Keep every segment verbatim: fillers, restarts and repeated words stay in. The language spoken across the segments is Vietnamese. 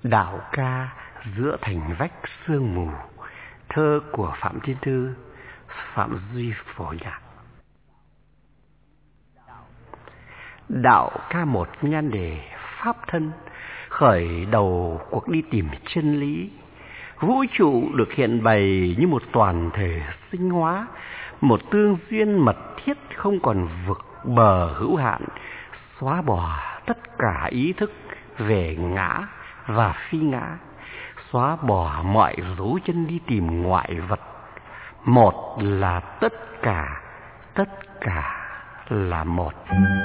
Đạo ca giữa thành vách sương mù. Thơ của Phạm Thiên Thư, Phạm Duy phổ nhạc. Đạo ca một nhan đề pháp thân, khởi đầu cuộc đi tìm chân lý. Vũ trụ được hiện bày như một toàn thể sinh hóa, một tương duyên mật thiết không còn vực bờ hữu hạn, xóa bỏ tất cả ý thức về ngã và phi ngã, xóa bỏ mọi dấu chân đi tìm ngoại vật. Một là tất cả, tất cả là một.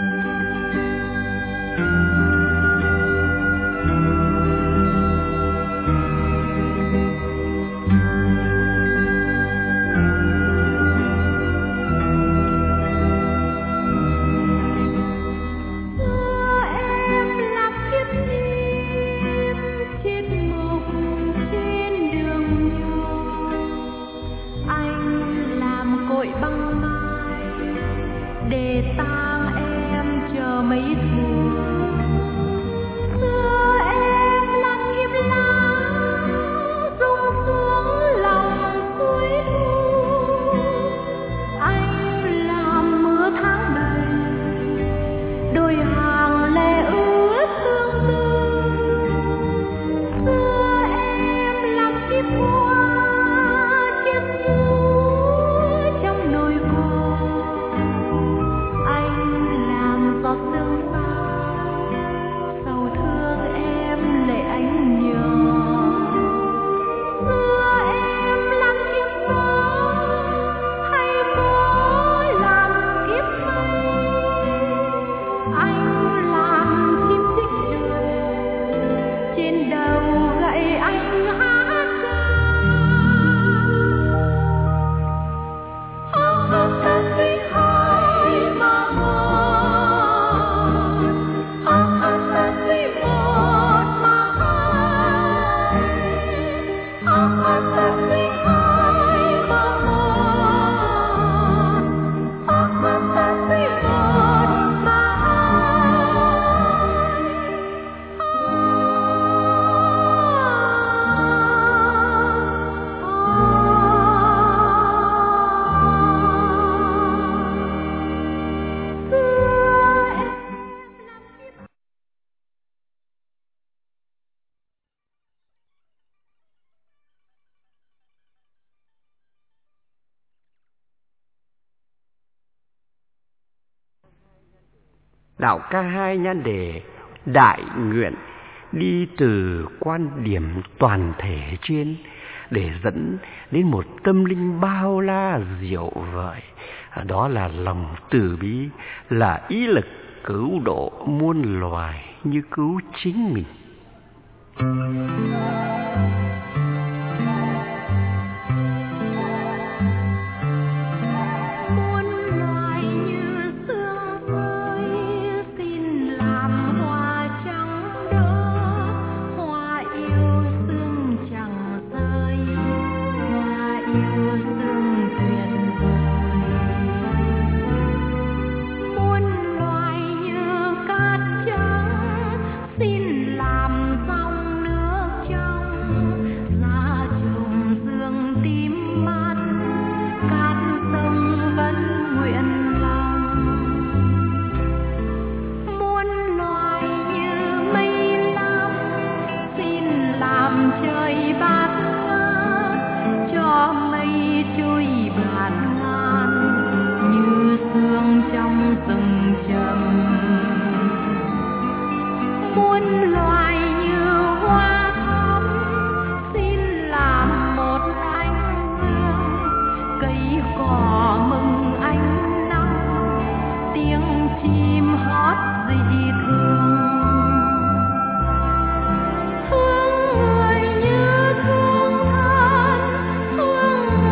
Đạo ca hai nhan đề đại nguyện, đi từ quan điểm toàn thể trên để dẫn đến một tâm linh bao la diệu vời. Đó là lòng từ bi, là ý lực cứu độ muôn loài như cứu chính mình.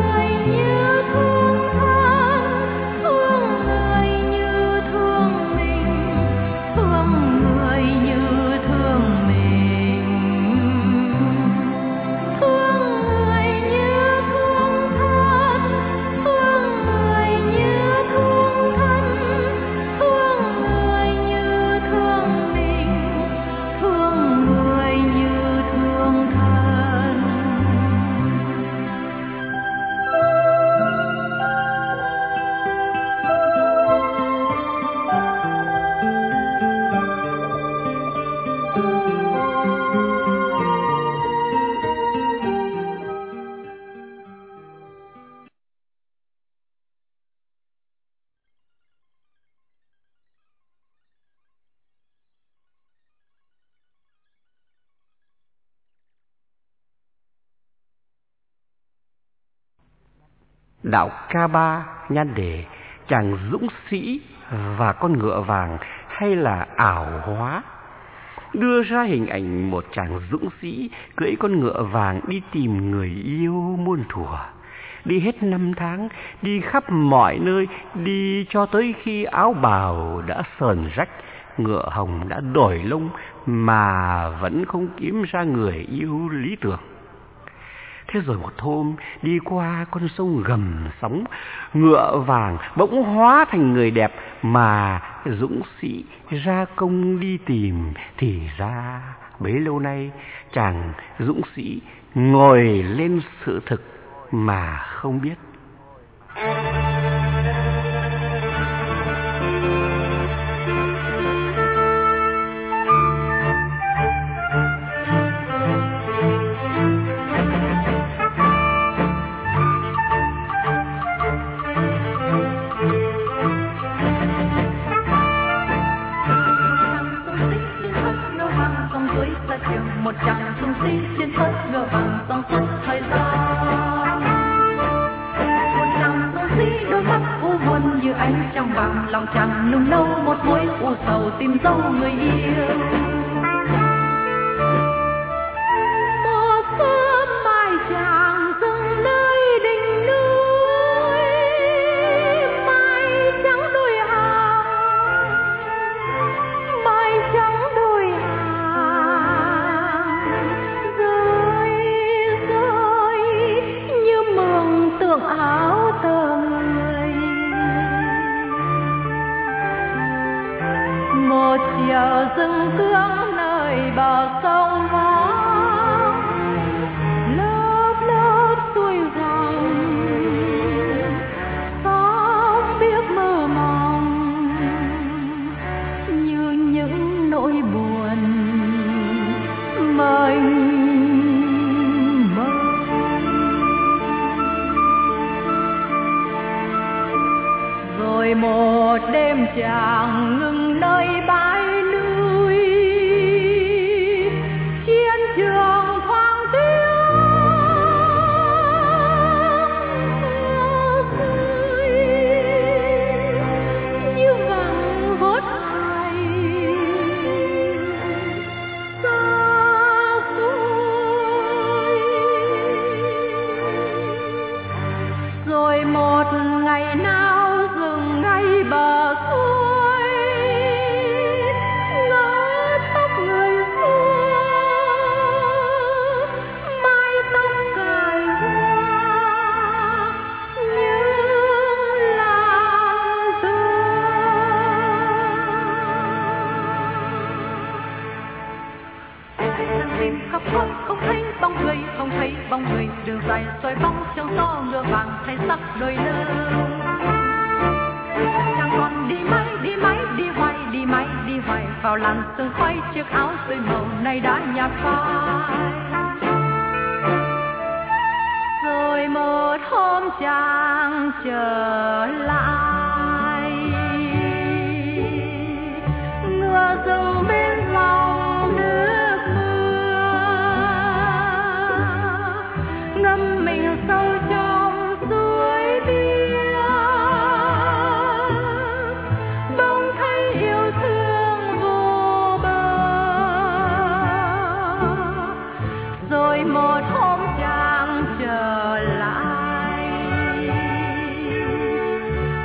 Thương Đạo ca ba nhan đề chàng dũng sĩ và con ngựa vàng hay là ảo hóa, đưa ra hình ảnh một chàng dũng sĩ cưỡi con ngựa vàng đi tìm người yêu muôn thuở, đi hết năm tháng, đi khắp mọi nơi, đi cho tới khi áo bào đã sờn rách, ngựa hồng đã đổi lông mà vẫn không kiếm ra người yêu lý tưởng. Thế rồi một hôm đi qua con sông gầm sóng, ngựa vàng bỗng hóa thành người đẹp mà dũng sĩ ra công đi tìm, thì ra bấy lâu nay chàng dũng sĩ ngồi lên sự thực mà không biết. Một chàng dũng sĩ trên thớt ngựa vàng dòng suốt thời gian. Một chàng dũng sĩ đôi mắt u buồn như ánh trăng vàng, lòng chàng nung nấu một mối u sầu tìm dấu người yêu. Một sớm mai chàng dừng nơi đỉnh núi, mai trắng đôi hàng, mai trắng đôi hàng rơi rơi như mường tượng áo tơ người. Một chiều rừng cương nơi bờ sông vắng, lớp lớp xuôi dòng sóng biếc mơ màng như những nỗi buồn mênh mông. Rồi một đêm chàng ngừng nơi bãi núi, chiến trường thoáng tiếng rơi như vàng vốt hay xa xôi. Rồi một ngày nào dừng ngay bờ suối, ngỡ tóc người xưa, mái tóc cài hoa như làn tương. Tìm khắp nơi không thấy bóng người, không thấy bóng người, đường dài xoay bóng trong gió ngựa vàng thay sắc đôi lưng. Chàng còn đi mãi đi mãi đi hoài đi mãi đi hoài vào làn sương khói, chiếc áo rơi màu này đã nhạt phai. Rồi một hôm chàng trở lại, ngựa dừng bên dòng nước mưa, ngâm mình sâu trong suối biếc, bỗng thấy yêu thương vô bờ. Rồi một hôm chàng trở lại,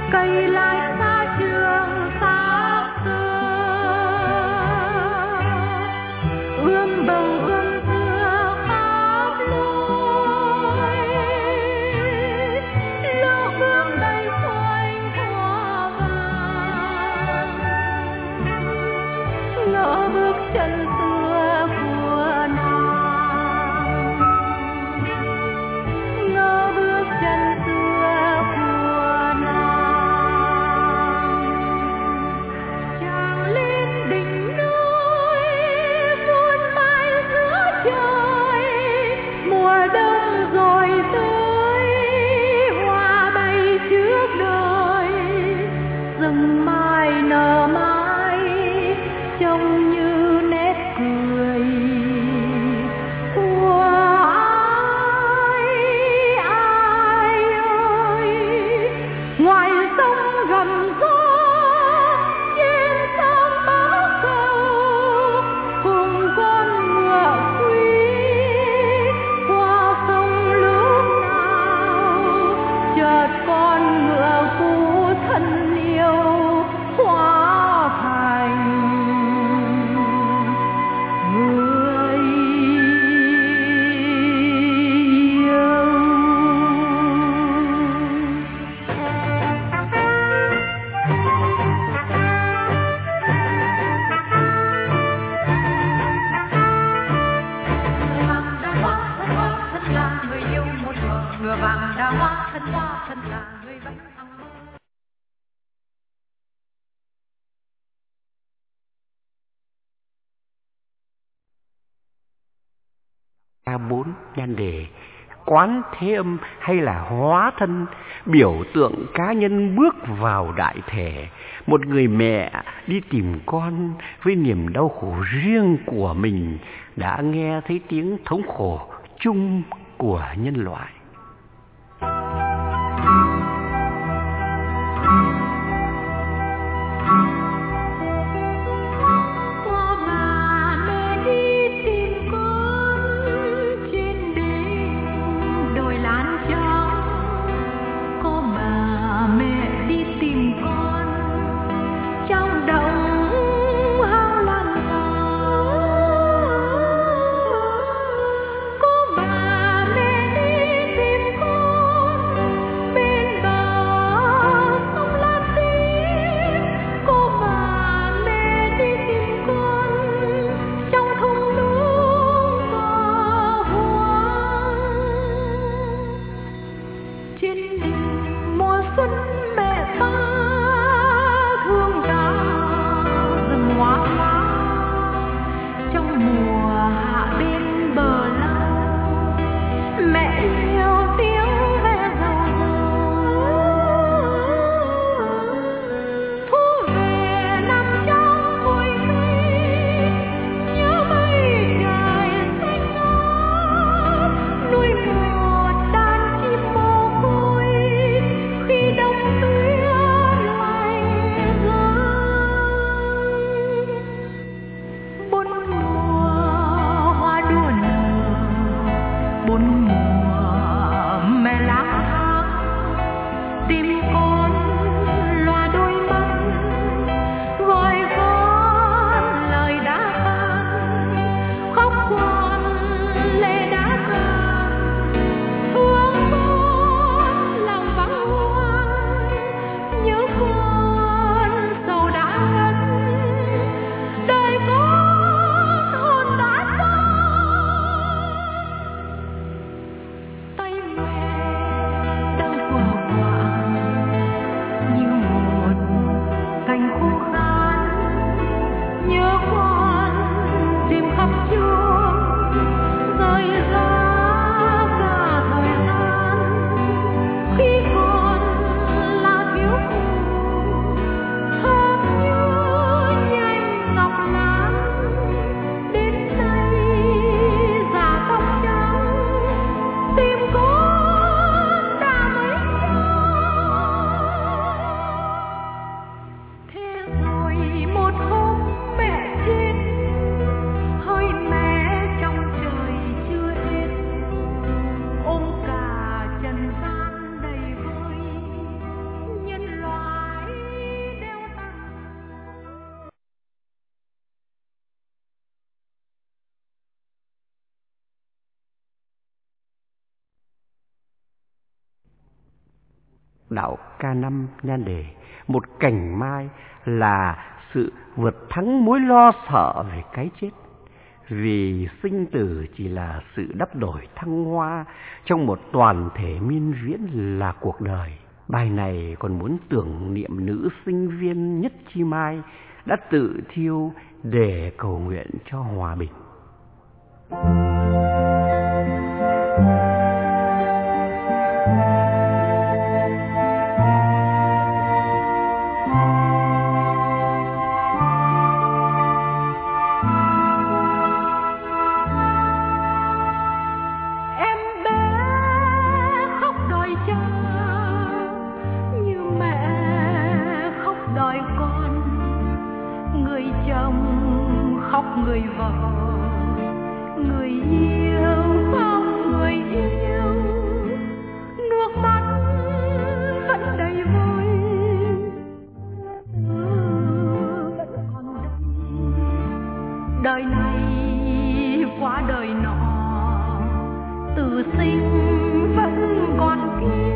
bốn nhan đề Quán Thế Âm hay là hóa thân, biểu tượng cá nhân bước vào đại thể, một người mẹ đi tìm con với niềm đau khổ riêng của mình, đã nghe thấy tiếng thống khổ chung của nhân loại. Đạo ca năm nhan đề Một cành mai là sự vượt thắng mối lo sợ về cái chết, vì sinh tử chỉ là sự đắp đổi thăng hoa trong một toàn thể miên viễn là cuộc đời. Bài này còn muốn tưởng niệm nữ sinh viên Nhất Chi Mai đã tự thiêu để cầu nguyện cho hòa bình. Người vợ, người yêu, không người yêu, nước mắt vẫn đầy vơi, vẫn còn đây. Đời này qua đời nọ, từ sinh vẫn còn kia.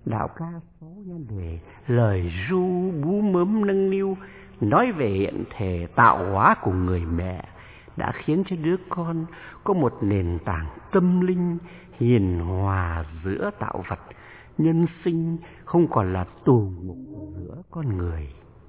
Đạo ca số nhan đề, lời ru bú mớm nâng niu, nói về hiện thể tạo hóa của người mẹ đã khiến cho đứa con có một nền tảng tâm linh hiền hòa giữa tạo vật. Nhân sinh không còn là tù ngục giữa con người.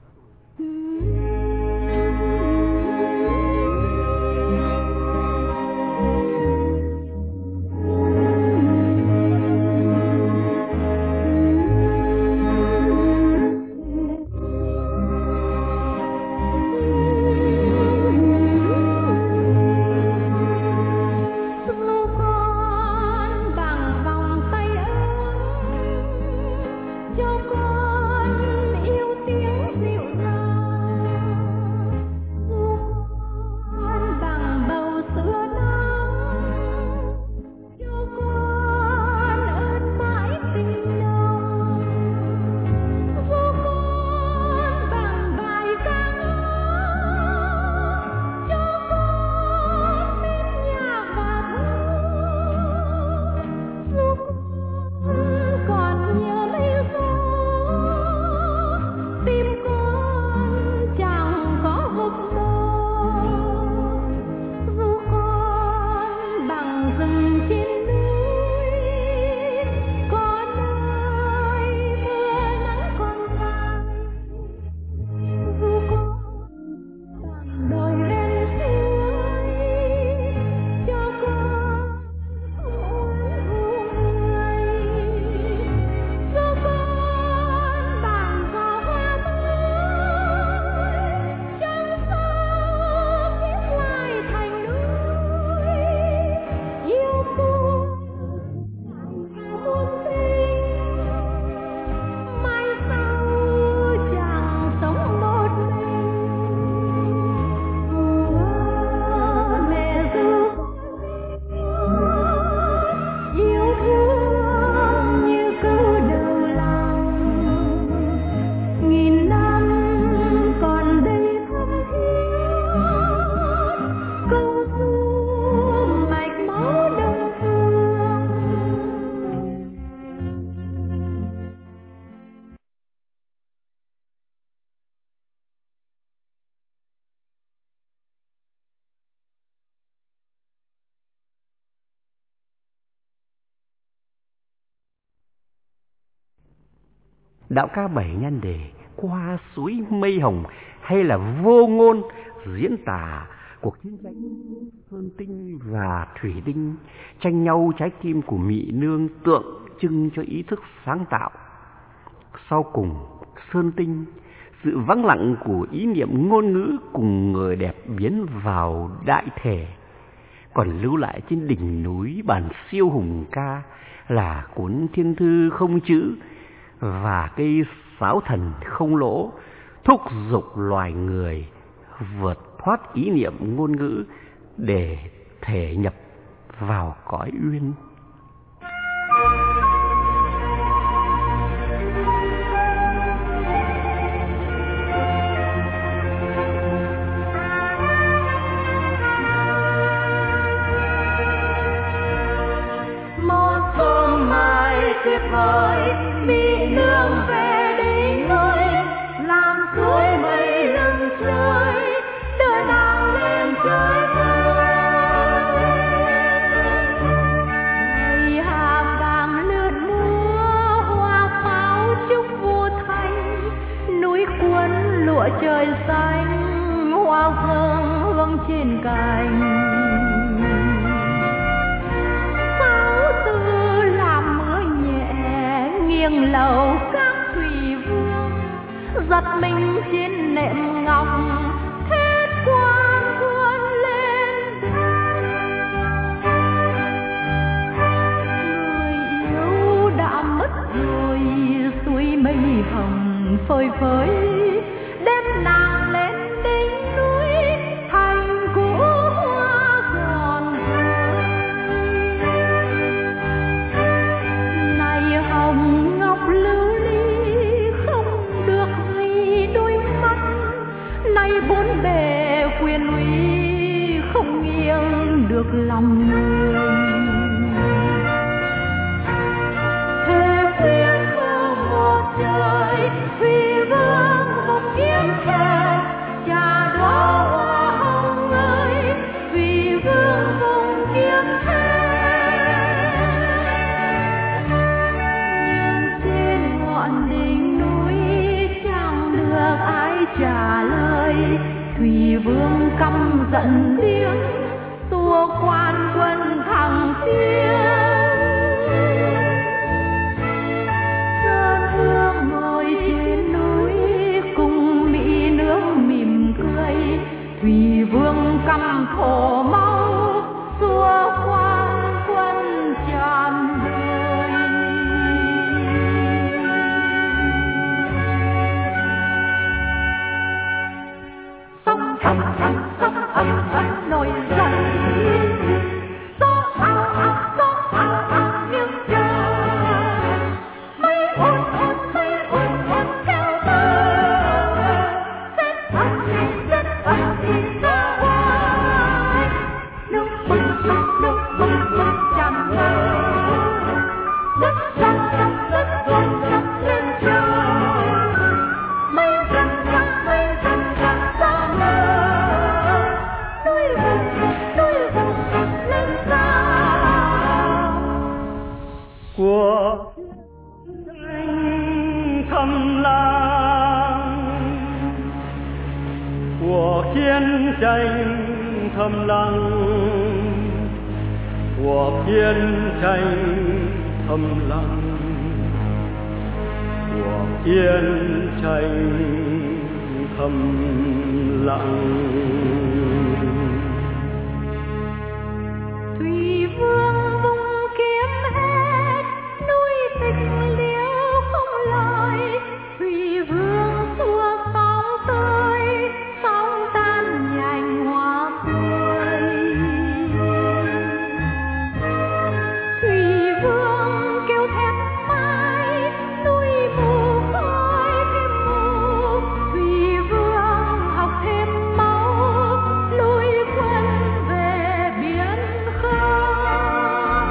Đạo ca bảy nhan đề, qua suối mây hồng hay là vô ngôn, diễn tả cuộc chiến tranh Sơn Tinh và Thủy Tinh tranh nhau trái tim của Mị Nương, tượng trưng cho ý thức sáng tạo. Sau cùng, Sơn Tinh, sự vắng lặng của ý niệm ngôn ngữ cùng người đẹp biến vào đại thể, còn lưu lại trên đỉnh núi bản siêu hùng ca là cuốn thiên thư không chữ và cây sáo thần không lỗ, thúc giục loài người vượt thoát ý niệm ngôn ngữ để thể nhập vào cõi uyên. Một hôm mai tuyệt vời, Mị Nương về đỉnh núi, làm suối mây lưng trời, đưa nàng lên trời vời. Ngày hạ vàng lướt mưa, hoa pháo chúc vô thanh, núi cuốn lụa trời xanh, hoa thơm hương trên cành. Nghiêng lầu các thủy vương, giật mình trên nệm ngọc, hết quan vươn lên. Người yêu đã mất rồi, suối mây hồng phơi phới, đem nàng lên đỉnh núi thành cũ hoa giòn rơi. Này hồng lưu ly không được ghi đôi mắt, nay bốn bề quyền uy không nghiêng được lòng người. Thề khuyên Thủy Vương căm giận tiếng xua quan quân thẳng tiến. Sơn Hương ngồi trên núi cùng mỹ nương mỉm cười. Thủy Vương căm thổ máu xua quan quân tràn đời. Sóng ầm ầm sóng ầm ầm nổi dậy. Gió ào ào gió ào ào nghiêng trời. Mây ồn ồn mây ồn ồn theo tới. Rét ấm thì rét ấm thì ra ngoài. Nước bừng bừng nước bừng bừng tràn ngập. Đất rắn rắn đất rắn rắn lên trời. Mây rắn rắn mây rắn rắn ra nở. Núi rừng núi rừng lên cao. Của anh thầm lặng, của chiến tranh thầm lặng, của chiến tranh thầm lặng, của chiến tranh thầm lặng. Thủy Vương vung kiếm hết núi tịch liễu không lời. Thủy Vương xua sóng tới sóng tan nhành hoa tươi. Thủy Vương kêu thét mãi núi mù khói thêm mù. Thủy Vương học thêm máu lùi quân về biển khơi.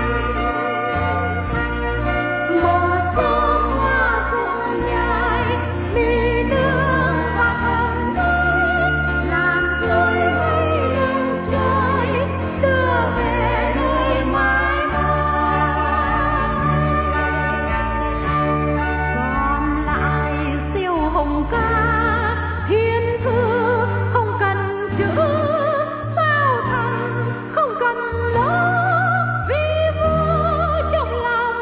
Một gió hoa rụng nhài mỹ nương và hồng nước làm rơi mây lưng trời đưa về nơi mái ngói. Còn lại siêu hồng ca thiên thư không cần chữ sao thầm không cần lỗ vì vua trong lòng.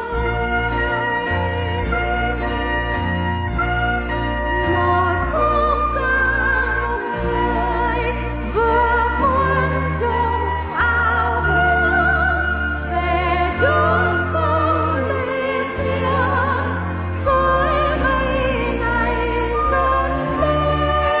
Một khúc ca một người vừa muốn dùng áo hương về chốn sông lên tiếng suối mây này dâng lên.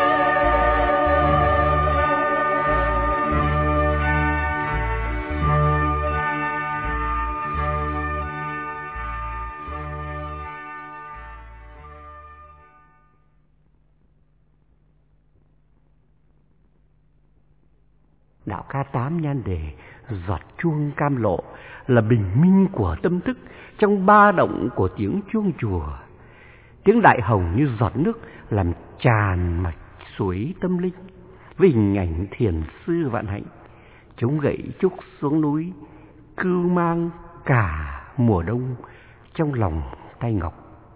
Đạo ca tám nhan đề Giọt chuông cam lộ là bình minh của tâm thức trong ba động của tiếng chuông chùa. Tiếng đại hồng như giọt nước làm tràn mạch suối tâm linh với hình ảnh thiền sư vạn hạnh chống gậy trúc xuống núi cưu mang cả mùa đông trong lòng tay ngọc.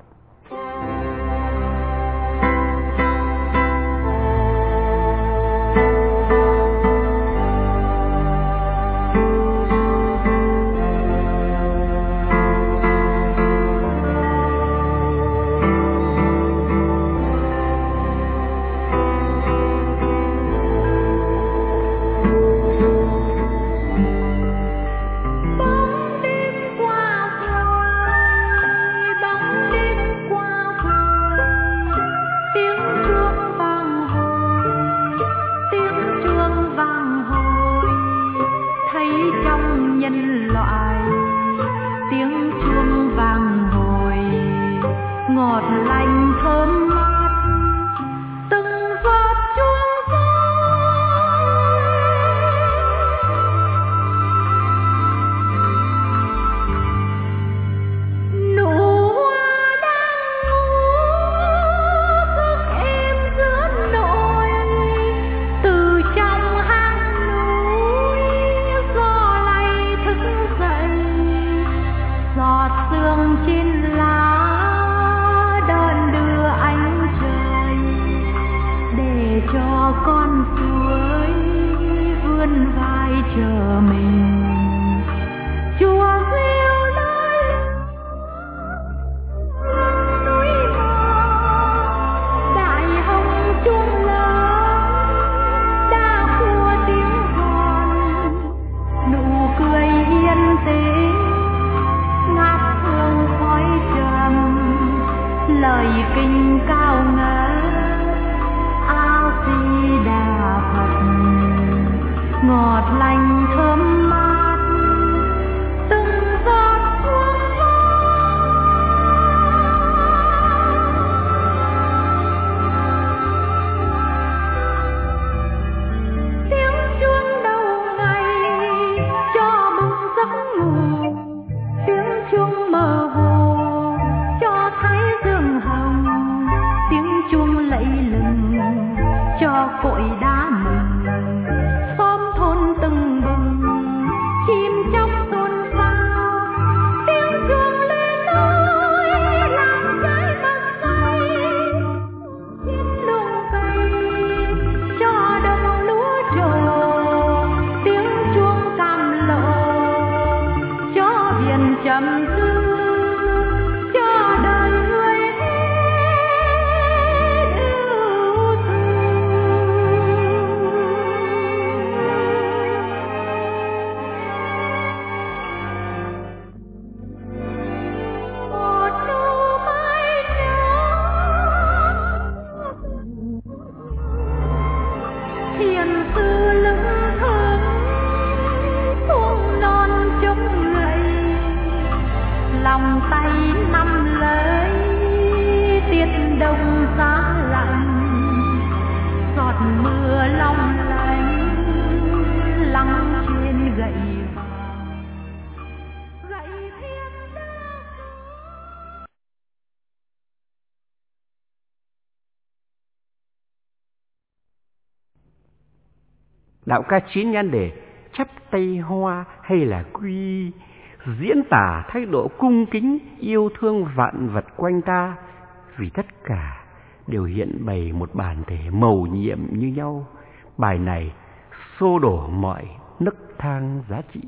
Bóng đêm qua rồi, bóng đêm qua rồi, tiếng chuông vang hồi, tiếng chuông vang hồi, thấy trong nhân loại tiếng chuông vang hồi, ngọt lành thơm mát, từng giọt chuông rơi. Nụ hoa đang ngủ thức êm giữa nội, từ trong hang núi gió lay thức dậy, giọt sương trên lá đơn đưa anh kinh cao ngất A Di Đà Phật, ngọt lành thơm mát từng giọt hương tiếng chuông đầu ngày cho bừng giấc ngủ, tiếng chuông mơ hồ cho thấy giường hồng, tiếng chuông lạy lừng cho cội đá mừng, xóm thôn từng bừng chim chóc xôn xao, tiếng chuông lên ơi làm trái bật say, chim luồng vầy cho đồng lúa trổ, tiếng chuông cam lộ cho biển trầm tư. Lòng tay nắm lấy tiết đông giá lạnh, giọt mưa long lanh lắng trên gậy vàng, gậy thiên đá. Đạo ca chín nhan đề chắp tay hoa hay là quy, diễn tả thái độ cung kính yêu thương vạn vật quanh ta, vì tất cả đều hiện bày một bản thể mầu nhiệm như nhau. Bài này xô đổ mọi nấc thang giá trị.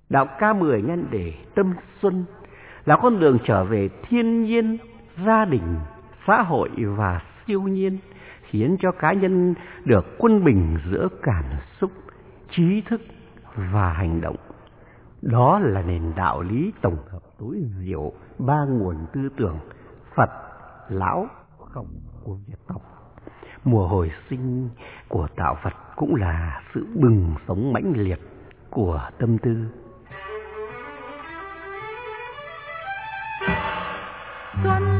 Đạo ca mười nhan đề Tâm Xuân là con đường trở về thiên nhiên, gia đình, xã hội và siêu nhiên, khiến cho cá nhân được quân bình giữa cảm xúc, trí thức và hành động. Đó là nền đạo lý tổng hợp tối diệu ba nguồn tư tưởng Phật, Lão, Khổng của Việt tộc. Mùa hồi sinh của đạo Phật cũng là sự bừng sống mãnh liệt của tâm tư. Xuân